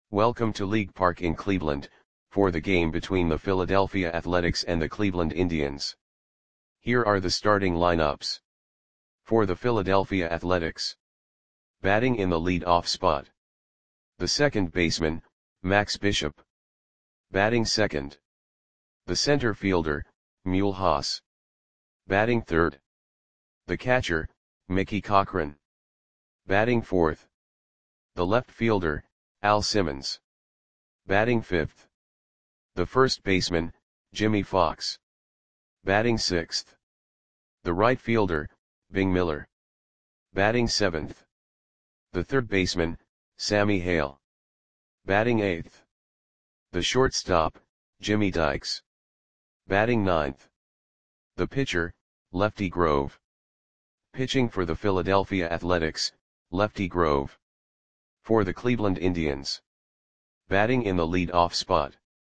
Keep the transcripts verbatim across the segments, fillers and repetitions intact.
Welcome to League Park in Cleveland, for the game between the Philadelphia Athletics and the Cleveland Indians. Here are the starting lineups. For the Philadelphia Athletics. Batting in the lead-off spot. The second baseman, Max Bishop. Batting second. The center fielder, Mule Haas. Batting third. The catcher, Mickey Cochrane. Batting fourth. The left fielder, Al Simmons. Batting fifth. The first baseman, Jimmie Foxx. Batting sixth. The right fielder, Bing Miller. Batting seventh. The third baseman, Sammy Hale. Batting eighth. The shortstop, Jimmy Dykes. Batting ninth. The pitcher, Lefty Grove. Pitching for the Philadelphia Athletics, Lefty Grove. For the Cleveland Indians. Batting in the lead-off spot.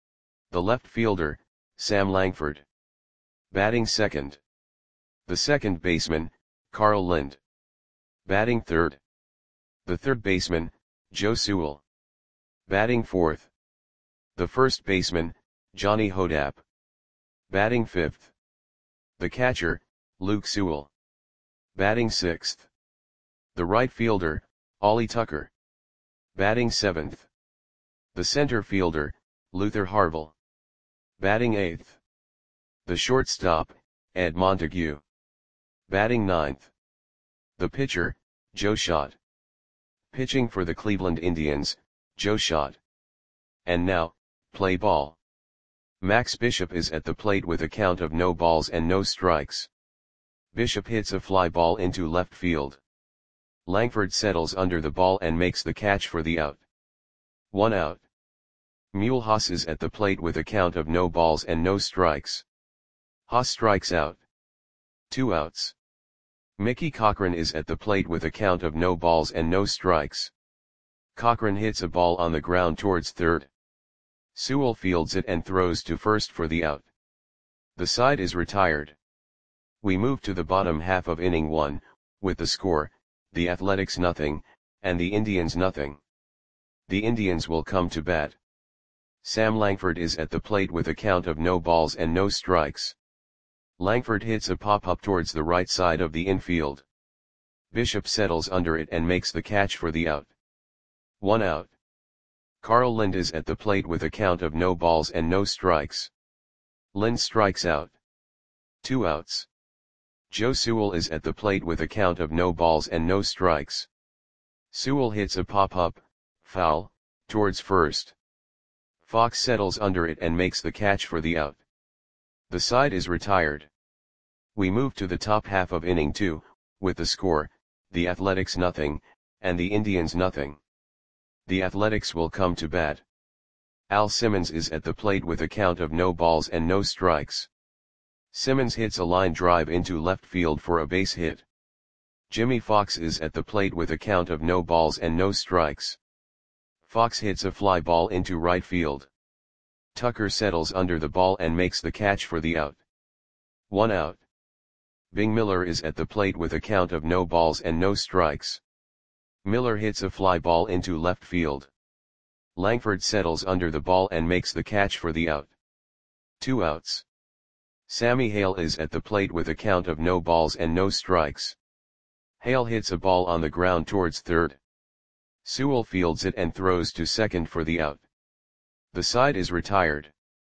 The left fielder, Sam Langford. Batting second. The second baseman, Carl Lind. Batting third. The third baseman, Joe Sewell. Batting fourth. The first baseman, Johnny Hodapp. Batting fifth. The catcher, Luke Sewell. Batting sixth. The right fielder, Ollie Tucker. Batting seventh. The center fielder, Luther Harville. Batting eighth. The shortstop, Ed Montague. Batting ninth. The pitcher, Joe Schott. Pitching for the Cleveland Indians, Joe Schott. And now, play ball. Max Bishop is at the plate with a count of no balls and no strikes. Bishop hits a fly ball into left field. Langford settles under the ball and makes the catch for the out. One out. Mule Haas is at the plate with a count of no balls and no strikes. Haas strikes out. Two outs. Mickey Cochrane is at the plate with a count of no balls and no strikes. Cochrane hits a ball on the ground towards third. Sewell fields it and throws to first for the out. The side is retired. We move to the bottom half of inning one, with the score, the Athletics nothing, and the Indians nothing. The Indians will come to bat. Sam Langford is at the plate with a count of no balls and no strikes. Langford hits a pop-up towards the right side of the infield. Bishop settles under it and makes the catch for the out. One out. Carl Lind is at the plate with a count of no balls and no strikes. Lind strikes out. Two outs. Joe Sewell is at the plate with a count of no balls and no strikes. Sewell hits a pop-up, foul, towards first. Fox settles under it and makes the catch for the out. The side is retired. We move to the top half of inning two, with the score, the Athletics nothing, and the Indians nothing. The Athletics will come to bat. Al Simmons is at the plate with a count of no balls and no strikes. Simmons hits a line drive into left field for a base hit. Jimmie Foxx is at the plate with a count of no balls and no strikes. Fox hits a fly ball into right field. Tucker settles under the ball and makes the catch for the out. One out. Bing Miller is at the plate with a count of no balls and no strikes. Miller hits a fly ball into left field. Langford settles under the ball and makes the catch for the out. Two outs. Sammy Hale is at the plate with a count of no balls and no strikes. Hale hits a ball on the ground towards third. Sewell fields it and throws to second for the out. The side is retired.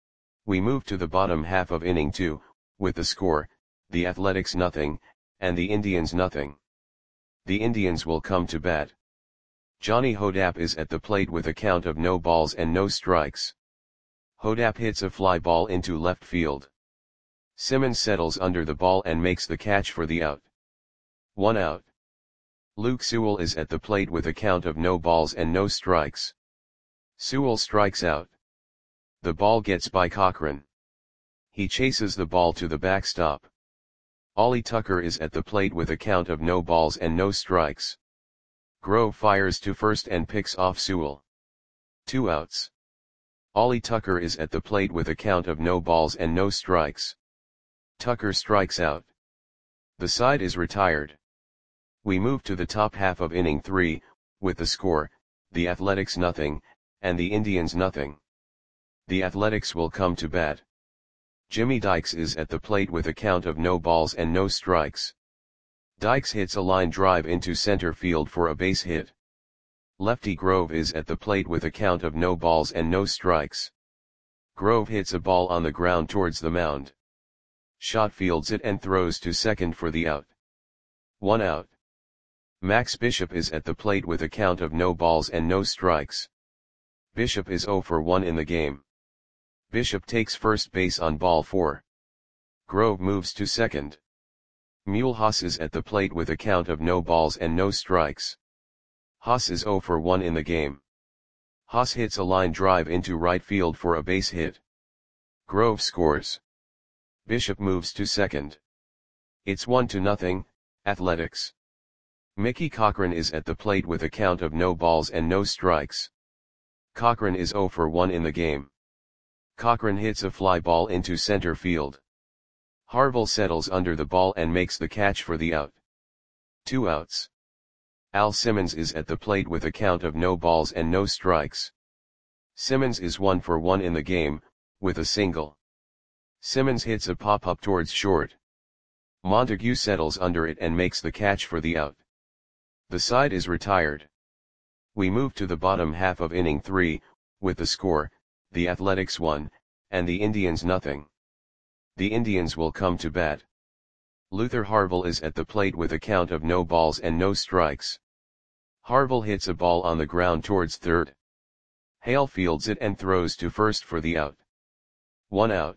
We move to the bottom half of inning two, with the score, the Athletics nothing, and the Indians nothing. The Indians will come to bat. Johnny Hodapp is at the plate with a count of no balls and no strikes. Hodapp hits a fly ball into left field. Simmons settles under the ball and makes the catch for the out. One out. Luke Sewell is at the plate with a count of no balls and no strikes. Sewell strikes out. The ball gets by Cochrane. He chases the ball to the backstop. Ollie Tucker is at the plate with a count of no balls and no strikes. Grove fires to first and picks off Sewell. Two outs. Ollie Tucker is at the plate with a count of no balls and no strikes. Tucker strikes out. The side is retired. We move to the top half of inning three, with the score, the Athletics nothing, and the Indians nothing. The Athletics will come to bat. Jimmy Dykes is at the plate with a count of no balls and no strikes. Dykes hits a line drive into center field for a base hit. Lefty Grove is at the plate with a count of no balls and no strikes. Grove hits a ball on the ground towards the mound. Schott fields it and throws to second for the out. One out. Max Bishop is at the plate with a count of no balls and no strikes. Bishop is oh for one in the game. Bishop takes first base on ball four. Grove moves to second. Mulhouse is at the plate with a count of no balls and no strikes. Haas is oh for one in the game. Haas hits a line drive into right field for a base hit. Grove scores. Bishop moves to second. It's one to nothing, Athletics. Mickey Cochrane is at the plate with a count of no balls and no strikes. Cochrane is oh for one in the game. Cochrane hits a fly ball into center field. Harville settles under the ball and makes the catch for the out. Two outs. Al Simmons is at the plate with a count of no balls and no strikes. Simmons is one for one in the game, with a single. Simmons hits a pop-up towards short. Montague settles under it and makes the catch for the out. The side is retired. We move to the bottom half of inning three, with the score, the Athletics one, and the Indians nothing. The Indians will come to bat. Luther Harville is at the plate with a count of no balls and no strikes. Harville hits a ball on the ground towards third. Hale fields it and throws to first for the out. One out.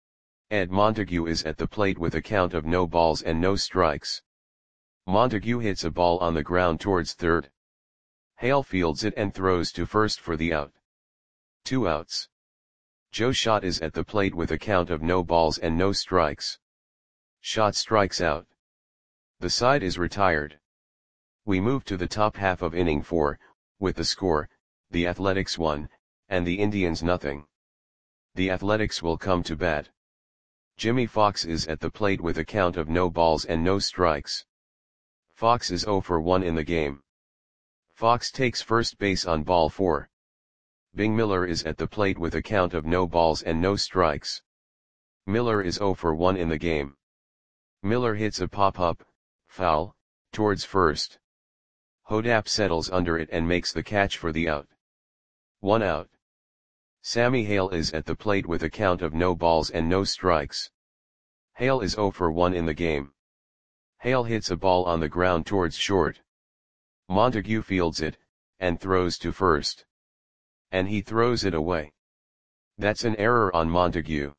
Ed Montague is at the plate with a count of no balls and no strikes. Montague hits a ball on the ground towards third. Hale fields it and throws to first for the out. Two outs. Joe Schott is at the plate with a count of no balls and no strikes. Schott strikes out. The side is retired. We move to the top half of inning four, with the score, the Athletics one, and the Indians nothing. The Athletics will come to bat. Jimmy Fox is at the plate with a count of no balls and no strikes. Fox is oh for one in the game. Fox takes first base on ball four. Bing Miller is at the plate with a count of no balls and no strikes. Miller is oh for one in the game. Miller hits a pop-up, foul, towards first. Hodap settles under it and makes the catch for the out. One out. Sammy Hale is at the plate with a count of no balls and no strikes. Hale is oh for one in the game. Hale hits a ball on the ground towards short. Montague fields it, and throws to first. And he throws it away. That's an error on Montague.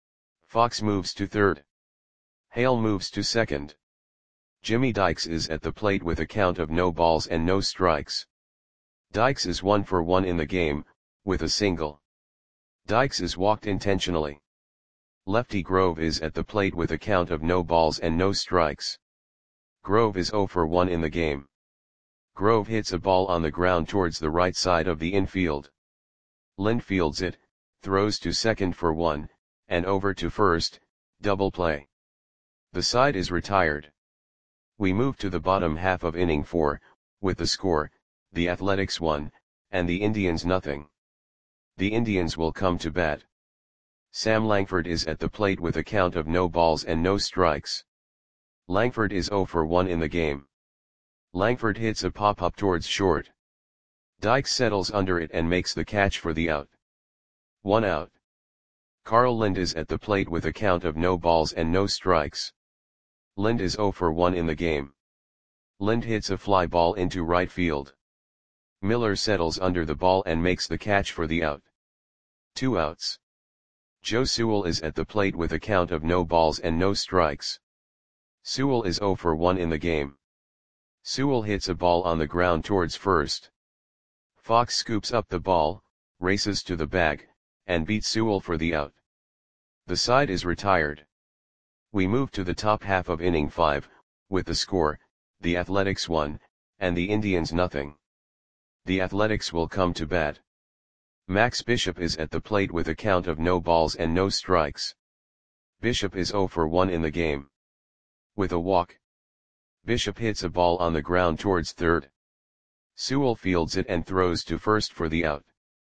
Fox moves to third. Hale moves to second. Jimmy Dykes is at the plate with a count of no balls and no strikes. Dykes is one for one in the game, with a single. Dykes is walked intentionally. Lefty Grove is at the plate with a count of no balls and no strikes. Grove is oh for one in the game. Grove hits a ball on the ground towards the right side of the infield. Lind fields it, throws to second for one, and over to first, double play. The side is retired. We move to the bottom half of inning four, with the score, the Athletics one, and the Indians nothing. The Indians will come to bat. Sam Langford is at the plate with a count of no balls and no strikes. Langford is oh for one in the game. Langford hits a pop-up towards short. Dykes settles under it and makes the catch for the out. One out. Carl Lind is at the plate with a count of no balls and no strikes. Lind is oh for one in the game. Lind hits a fly ball into right field. Miller settles under the ball and makes the catch for the out. Two outs. Joe Sewell is at the plate with a count of no balls and no strikes. Sewell is oh for one in the game. Sewell hits a ball on the ground towards first. Fox scoops up the ball, races to the bag, and beats Sewell for the out. The side is retired. We move to the top half of inning five, with the score, the Athletics one, and the Indians nothing. The Athletics will come to bat. Max Bishop is at the plate with a count of no balls and no strikes. Bishop is oh for one in the game. With a walk. Bishop hits a ball on the ground towards third. Sewell fields it and throws to first for the out.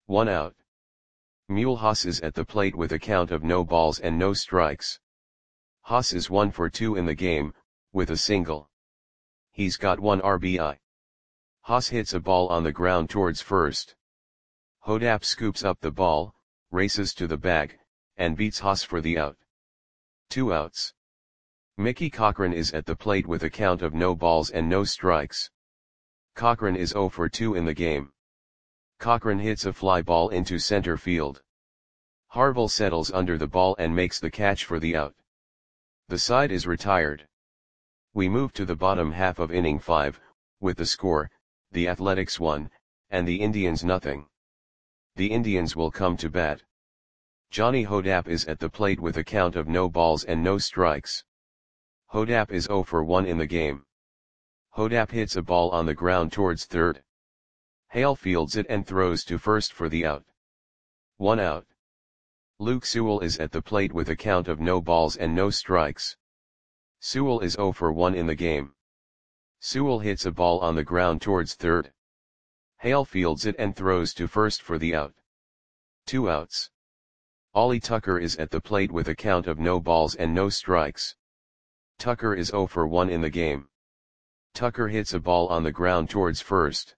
One out. Mule Haas is at the plate with a count of no balls and no strikes. Haas is one for two in the game, with a single. He's got one R B I. Haas hits a ball on the ground towards first. Hodap scoops up the ball, races to the bag, and beats Haas for the out. Two outs. Mickey Cochrane is at the plate with a count of no balls and no strikes. Cochrane is zero for two in the game. Cochrane hits a fly ball into center field. Harville settles under the ball and makes the catch for the out. The side is retired. We move to the bottom half of inning five, with the score, the Athletics one, and the Indians nothing. The Indians will come to bat. Johnny Hodap is at the plate with a count of no balls and no strikes. Hodap is zero for one in the game. Hodap hits a ball on the ground towards third. Hale fields it and throws to first for the out. One out. Luke Sewell is at the plate with a count of no balls and no strikes. Sewell is zero for one in the game. Sewell hits a ball on the ground towards third. Hale fields it and throws to first for the out. Two outs. Ollie Tucker is at the plate with a count of no balls and no strikes. Tucker is zero for one in the game. Tucker hits a ball on the ground towards first.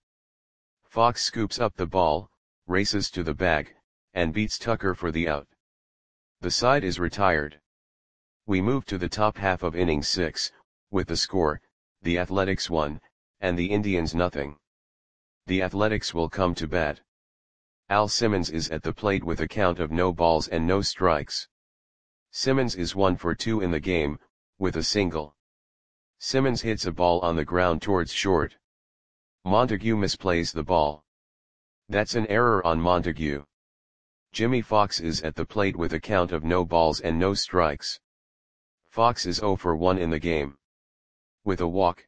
Fox scoops up the ball, races to the bag, and beats Tucker for the out. The side is retired. We move to the top half of inning six, with the score, the Athletics one, and the Indians nothing. The Athletics will come to bat. Al Simmons is at the plate with a count of no balls and no strikes. Simmons is one for two in the game, with a single. Simmons hits a ball on the ground towards short. Montague misplays the ball. That's an error on Montague. Jimmy Fox is at the plate with a count of no balls and no strikes. Fox is zero for one in the game. With a walk.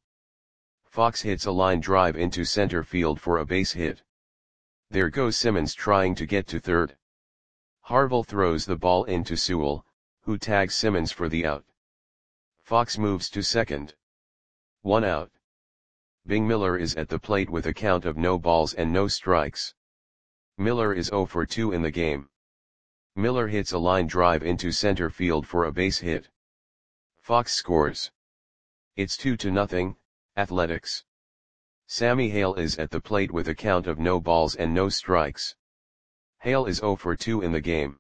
Fox hits a line drive into center field for a base hit. There goes Simmons trying to get to third. Harville throws the ball into Sewell, who tags Simmons for the out. Fox moves to second. One out. Bing Miller is at the plate with a count of no balls and no strikes. Miller is zero for two in the game. Miller hits a line drive into center field for a base hit. Fox scores. It's two to nothing, Athletics. Sammy Hale is at the plate with a count of no balls and no strikes. Hale is zero for two in the game.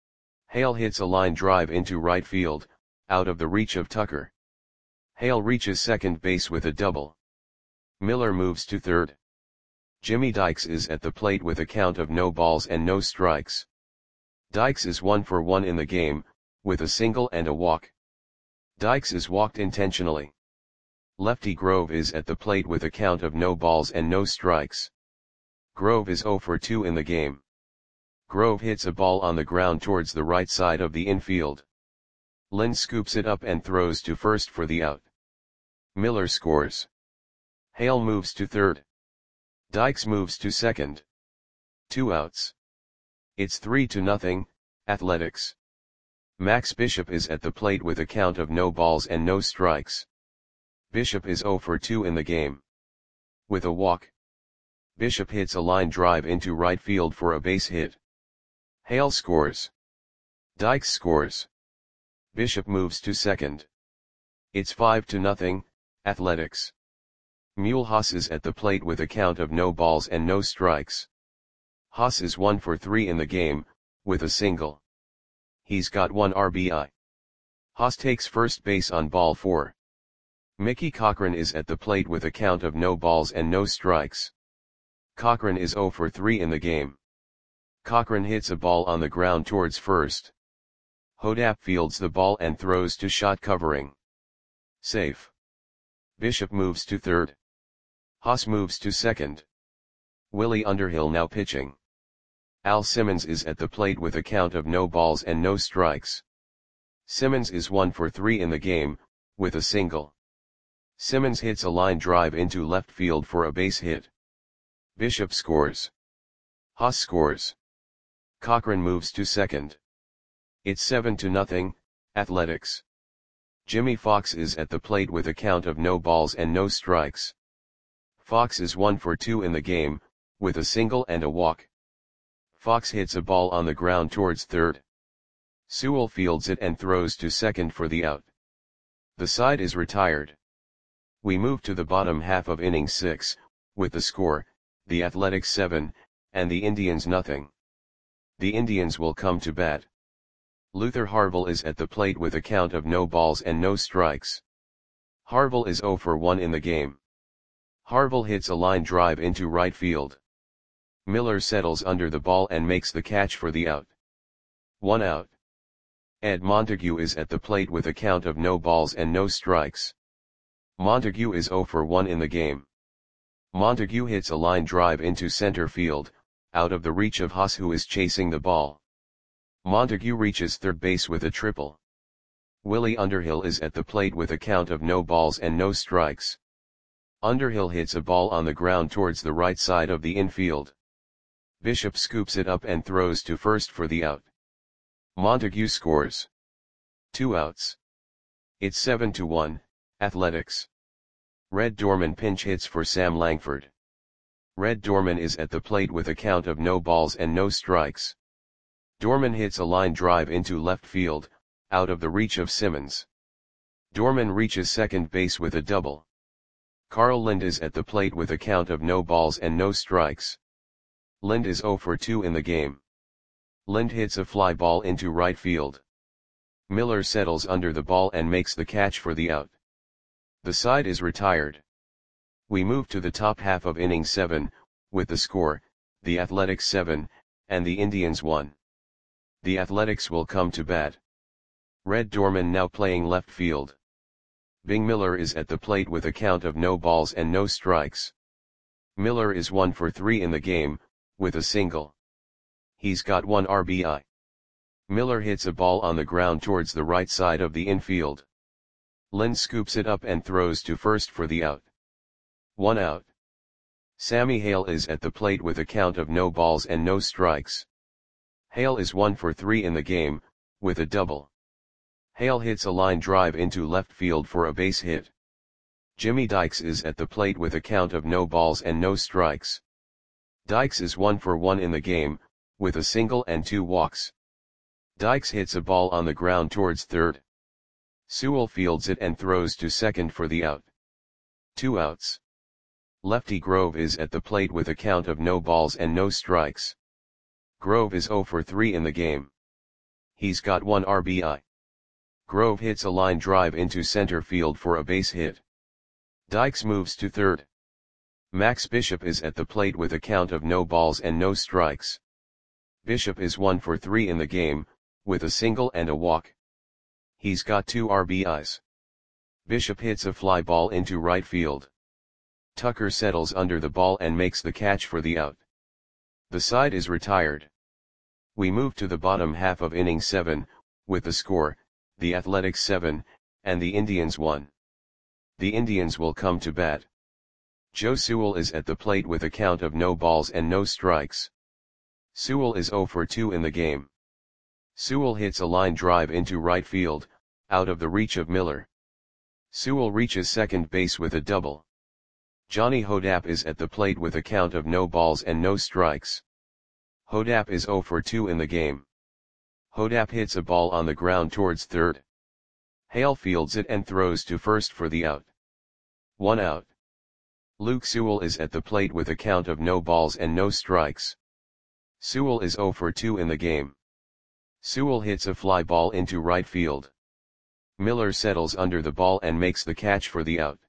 Hale hits a line drive into right field, out of the reach of Tucker. Hale reaches second base with a double. Miller moves to third. Jimmy Dykes is at the plate with a count of no balls and no strikes. Dykes is one for one in the game, with a single and a walk. Dykes is walked intentionally. Lefty Grove is at the plate with a count of no balls and no strikes. Grove is zero for two in the game. Grove hits a ball on the ground towards the right side of the infield. Lynn scoops it up and throws to first for the out. Miller scores. Hale moves to third. Dykes moves to second. Two outs. It's three to nothing, Athletics. Max Bishop is at the plate with a count of no balls and no strikes. Bishop is zero for two in the game. With a walk. Bishop hits a line drive into right field for a base hit. Hale scores. Dykes scores. Bishop moves to second. It's five to nothing, Athletics. Mule Haas is at the plate with a count of no balls and no strikes. Haas is one for three in the game, with a single. He's got one R B I. Haas takes first base on ball four. Mickey Cochrane is at the plate with a count of no balls and no strikes. Cochrane is zero for three in the game. Cochrane hits a ball on the ground towards first. Hodap fields the ball and throws to shot covering. Safe. Bishop moves to third. Haas moves to second. Willie Underhill now pitching. Al Simmons is at the plate with a count of no balls and no strikes. Simmons is one for three in the game, with a single. Simmons hits a line drive into left field for a base hit. Bishop scores. Haas scores. Cochrane moves to second. It's seven to nothing, Athletics. Jimmy Fox is at the plate with a count of no balls and no strikes. Fox is one for two in the game, with a single and a walk. Fox hits a ball on the ground towards third. Sewell fields it and throws to second for the out. The side is retired. We move to the bottom half of inning six, with the score, the Athletics seven, and the Indians nothing. The Indians will come to bat. Luther Harville is at the plate with a count of no balls and no strikes. Harville is oh for one in the game. Harville hits a line drive into right field. Miller settles under the ball and makes the catch for the out. One out. Ed Montague is at the plate with a count of no balls and no strikes. Montague is oh for one in the game. Montague hits a line drive into center field, out of the reach of Haas, who is chasing the ball. Montague reaches third base with a triple. Willie Underhill is at the plate with a count of no balls and no strikes. Underhill hits a ball on the ground towards the right side of the infield. Bishop scoops it up and throws to first for the out. Montague scores. Two outs. It's seven to one, Athletics. Red Dorman pinch hits for Sam Langford. Red Dorman is at the plate with a count of no balls and no strikes. Dorman hits a line drive into left field, out of the reach of Simmons. Dorman reaches second base with a double. Carl Lind is at the plate with a count of no balls and no strikes. Lind is oh for two in the game. Lind hits a fly ball into right field. Miller settles under the ball and makes the catch for the out. The side is retired. We move to the top half of inning seven, with the score, the Athletics seven, and the Indians one. The Athletics will come to bat. Red Dorman now playing left field. Bing Miller is at the plate with a count of no balls and no strikes. Miller is one for three in the game, with a single. He's got one R B I. Miller hits a ball on the ground towards the right side of the infield. Lind scoops it up and throws to first for the out. One out. Sammy Hale is at the plate with a count of no balls and no strikes. Hale is one for three in the game, with a double. Hale hits a line drive into left field for a base hit. Jimmy Dykes is at the plate with a count of no balls and no strikes. Dykes is one for one in the game, with a single and two walks. Dykes hits a ball on the ground towards third. Sewell fields it and throws to second for the out. Two outs. Lefty Grove is at the plate with a count of no balls and no strikes. Grove is oh for three in the game. He's got one R B I. Grove hits a line drive into center field for a base hit. Dykes moves to third. Max Bishop is at the plate with a count of no balls and no strikes. Bishop is one for three in the game, with a single and a walk. He's got two R B Is. Bishop hits a fly ball into right field. Tucker settles under the ball and makes the catch for the out. The side is retired. We move to the bottom half of inning seven, with the score, the Athletics seven, and the Indians one. The Indians will come to bat. Joe Sewell is at the plate with a count of no balls and no strikes. Sewell is oh for two in the game. Sewell hits a line drive into right field, out of the reach of Miller. Sewell reaches second base with a double. Johnny Hodap is at the plate with a count of no balls and no strikes. Hodap is oh for two in the game. Hodap hits a ball on the ground towards third. Hale fields it and throws to first for the out. One out. Luke Sewell is at the plate with a count of no balls and no strikes. Sewell is oh for two in the game. Sewell hits a fly ball into right field. Miller settles under the ball and makes the catch for the out.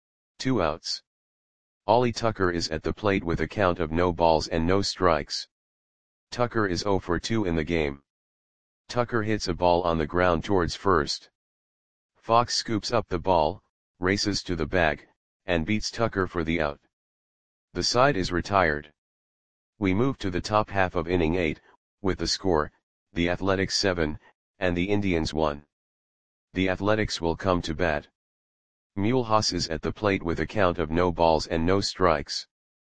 Two outs. Ollie Tucker is at the plate with a count of no balls and no strikes. Tucker is oh for two in the game. Tucker hits a ball on the ground towards first. Fox scoops up the ball, races to the bag, and beats Tucker for the out. The side is retired. We move to the top half of inning eight, with the score, the Athletics seven, and the Indians one. The Athletics will come to bat. Mule Haas is at the plate with a count of no balls and no strikes.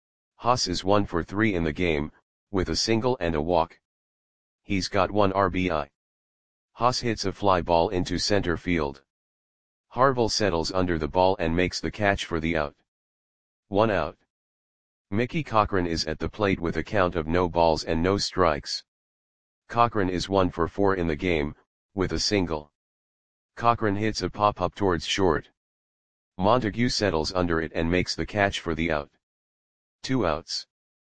Haas is one for three in the game, with a single and a walk. He's got one R B I. Haas hits a fly ball into center field. Harville settles under the ball and makes the catch for the out. One out. Mickey Cochran is at the plate with a count of no balls and no strikes. Cochran is one for four in the game, with a single. Cochran hits a pop-up towards short. Montague settles under it and makes the catch for the out. Two outs.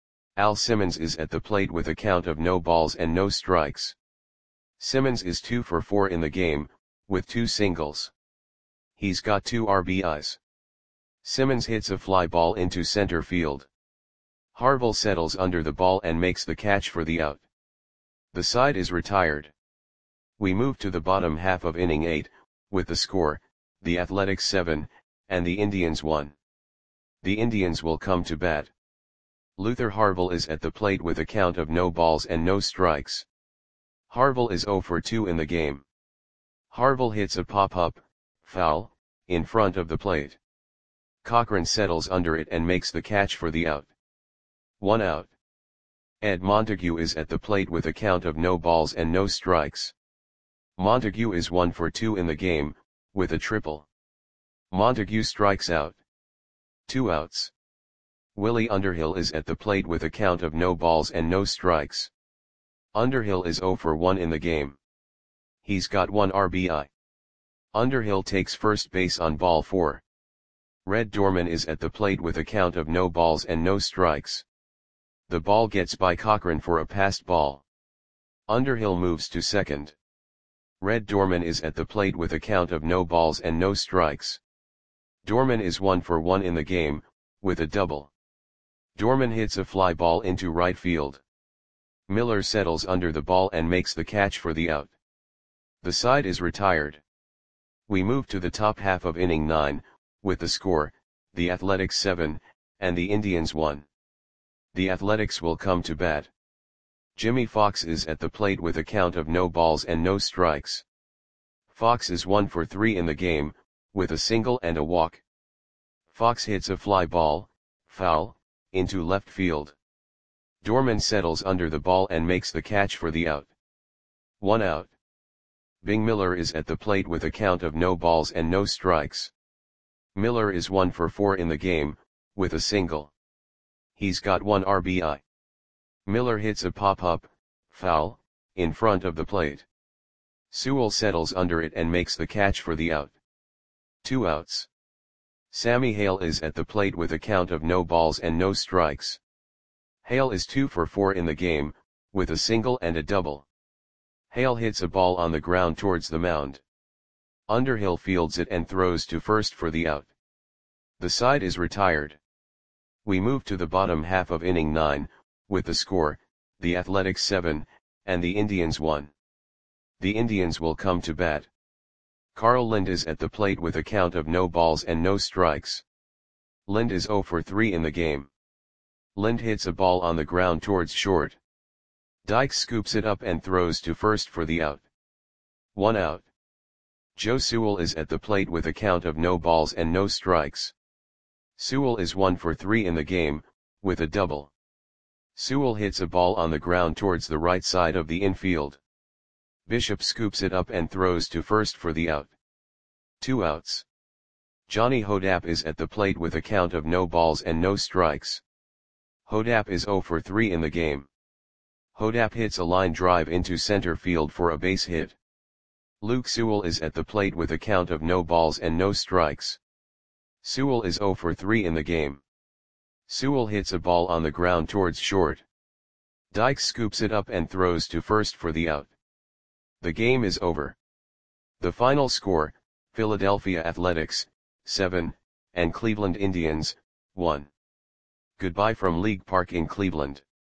Al Simmons is at the plate with a count of no balls and no strikes. Simmons is two for four in the game, with two singles. He's got two R B Is. Simmons hits a fly ball into center field. Harville settles under the ball and makes the catch for the out. The side is retired. We move to the bottom half of inning eight, with the score, the Athletics seven, and the Indians one. The Indians will come to bat. Luther Harville is at the plate with a count of no balls and no strikes. Harville is zero for two in the game. Harville hits a pop-up, foul, in front of the plate. Cochran settles under it and makes the catch for the out. One out. Ed Montague is at the plate with a count of no balls and no strikes. Montague is one for two in the game, with a triple. Montague strikes out. Two outs. Willie Underhill is at the plate with a count of no balls and no strikes. Underhill is zero for one in the game. He's got one R B I. Underhill takes first base on ball four. Red Dorman is at the plate with a count of no balls and no strikes. The ball gets by Cochran for a passed ball. Underhill moves to second. Red Dorman is at the plate with a count of no balls and no strikes. Dorman is one for one in the game, with a double. Dorman hits a fly ball into right field. Miller settles under the ball and makes the catch for the out. The side is retired. We move to the top half of inning nine, with the score, the Athletics seven, and the Indians one. The Athletics will come to bat. Jimmy Fox is at the plate with a count of no balls and no strikes. Fox is one for three in the game, with a single and a walk. Fox hits a fly ball, foul, into left field. Dorman settles under the ball and makes the catch for the out. One out. Bing Miller is at the plate with a count of no balls and no strikes. Miller is one for four in the game, with a single. He's got one R B I. Miller hits a pop-up, foul, in front of the plate. Sewell settles under it and makes the catch for the out. Two outs. Sammy Hale is at the plate with a count of no balls and no strikes. Hale is two for four in the game, with a single and a double. Hale hits a ball on the ground towards the mound. Underhill fields it and throws to first for the out. The side is retired. We move to the bottom half of inning nine, with the score, the Athletics seven, and the Indians one. The Indians will come to bat. Carl Lind is at the plate with a count of no balls and no strikes. Lind is zero for three in the game. Lind hits a ball on the ground towards short. Dykes scoops it up and throws to first for the out. One out. Joe Sewell is at the plate with a count of no balls and no strikes. Sewell is one for three in the game, with a double. Sewell hits a ball on the ground towards the right side of the infield. Bishop scoops it up and throws to first for the out. Two outs. Johnny Hodap is at the plate with a count of no balls and no strikes. Hodap is zero for three in the game. Hodap hits a line drive into center field for a base hit. Luke Sewell is at the plate with a count of no balls and no strikes. Sewell is zero for three in the game. Sewell hits a ball on the ground towards short. Dykes scoops it up and throws to first for the out. The game is over. The final score, Philadelphia Athletics, seven, and Cleveland Indians, one. Goodbye from League Park in Cleveland.